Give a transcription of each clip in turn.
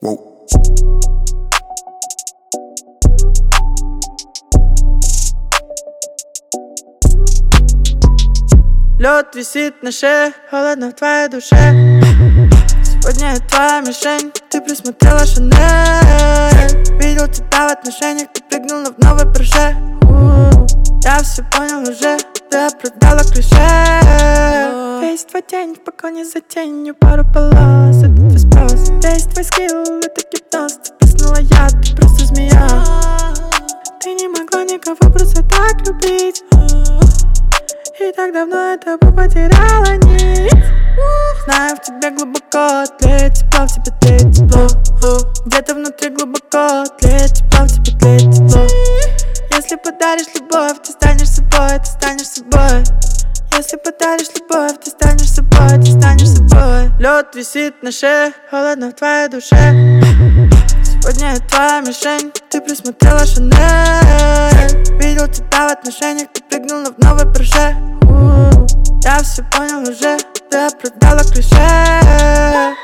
Лед висит на шее, холодно в твоей душе. Сегодня я твоя мишень, ты присмотрела Шанель. Видел тебя в отношениях, ты прыгнула в новый прыжок. Я все понял уже, ты оправдала клише. Весь твой день в погоне за тенью, пару полос, это твой спрос. Весь твой скилл, это гипноз, ты прыснула я, ты просто змея. Ты не могла никого просто так любить. И так давно я тобой потеряла нить. Знаю, в тебе глубоко тлеет тепло, в тебе тлеет тепло. Где-то внутри глубоко тлеет тепло, в тебе тлеет тепло. Если подаришь любовь, ты станешь собой, ты станешь собой. Если подаришь любовь, ты станешь собой, ты станешь собой. Лед висит на шее, холодно в твоей душе. Сегодня я твоя мишень, ты присмотрела Шанель. Видел тебя в отношениях, ты прыгнула в новый прыжок. Я все понял уже, ты оправдала клише.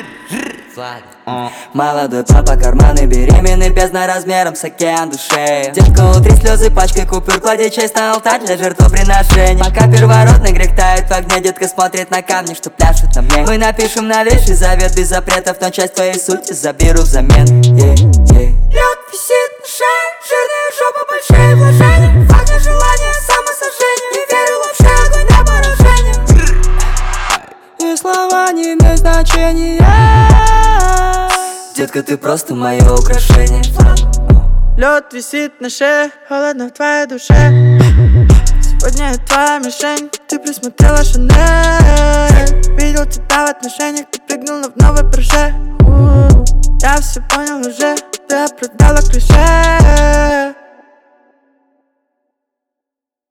Молодой папа, карманы беременный, бездна размером с океан души. Детка, утри слезы пачкой купюр, клади честь на алтарь для жертвоприношений. Пока первородный грех тает в огне, детка смотрит на камни, что пляшут на мне. Мы напишем новейший завет без запретов, но часть твоей сути заберу взамен. Лед висит на шее, жирная жопа, большие вложения. Факт желания, самосожжение, не верю вообще, огонь на поражение. И слова не имеют значения. Детка, ты просто мое украшение. Лед висит на шее, холодно в твоей душе. Сегодня я твоя мишень, ты присмотрела Шанель. Видел тебя в отношениях, ты прыгнула в новый прыжок. Я все понял уже, ты оправдала клише.